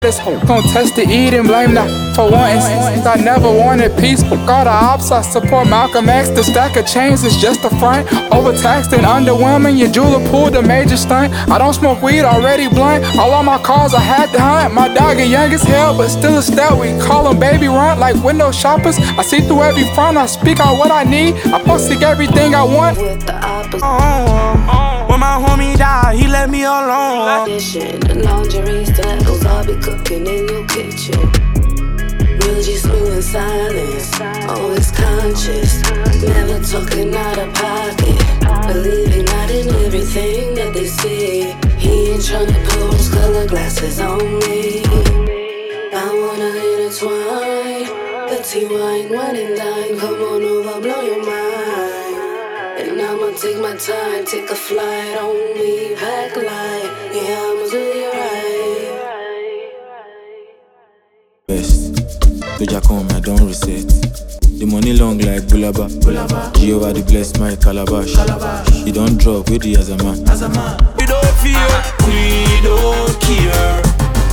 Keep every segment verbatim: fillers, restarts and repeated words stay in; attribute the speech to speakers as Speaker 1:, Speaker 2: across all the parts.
Speaker 1: This gon' test the eat and blame that for one instance. I never wanted peace, but got the ops. I support Malcolm X. The stack of chains is just a front. Overtaxed and underwhelming. Your jeweler pulled a major stunt. I don't smoke weed, already blunt. All on my cars I had to hunt. My dog is young as hell, but still a step. We call him baby runt like window shoppers. I see through every front. I speak out what I need. I posted everything I want.
Speaker 2: With the opposite.
Speaker 3: Oh, when my homie died, he left me alone.
Speaker 2: The lingerie styles, I'll be cooking in your kitchen. Real G smooth in silence, always conscious. Never talking out of pocket, believing not in everything that they see. He ain't tryna put rose colored glasses on me. I wanna intertwine the T-wine, wine and dine. Come on over, blow your mind. And I'ma take my time, take a flight on me, pack light. Yeah, I'ma do you right.
Speaker 4: Best, Doja come, I don't reset. The money long like Bulaba. Jehovah the bless my calabash. calabash. You don't drop with the as a man. As a man.
Speaker 3: We don't fear, we don't care.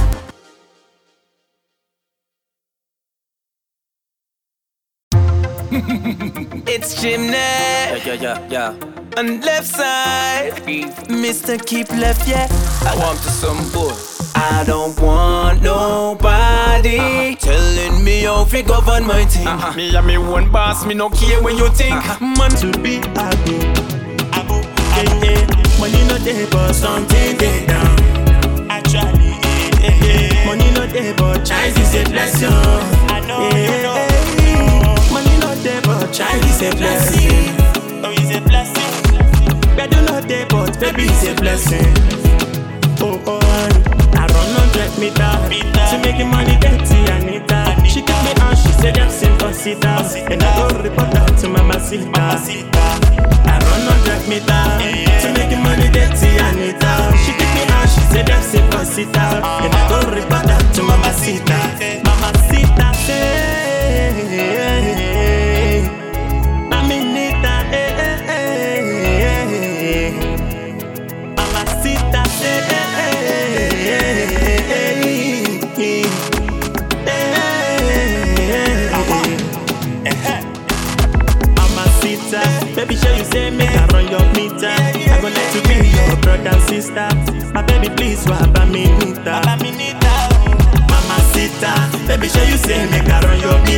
Speaker 3: It's Chimney.
Speaker 5: Yeah, yeah, yeah, yeah.
Speaker 3: On left side, Mister Keep Left, yeah.
Speaker 5: I want to some boy.
Speaker 3: I don't want nobody uh-huh. telling me how to govern my team.
Speaker 5: Uh-huh.
Speaker 3: Me and me one boss, me no care when you think.
Speaker 5: Uh-huh.
Speaker 3: Man to be a go, a go, yeah, yeah. Money no day, but something get down. Actually, yeah, yeah, yeah. Money no day, but choice is a blessing. I know, yeah, you know. Money no day, but choice is a blessing. Oh, it's a blessing. Bed no day, but baby it's a blessing. Oh, oh, I run hundred meter to make money dirty, Anita. She took me out, she said I'm simple, sit down. And I go report that to Mama Sita. I run hundred meter to make money dirty, Anita. She took me out, she said I'm simple, sit down. And I go report that to Mama Sita. Mama Sita say, I'm in it, eh, eh, eh. Mama Sita say, baby, sure you say make I run your meter. I gon' let you be your brother and sister. My baby, please swap a minute. Mama Sita, baby, sure you say make I run your meter.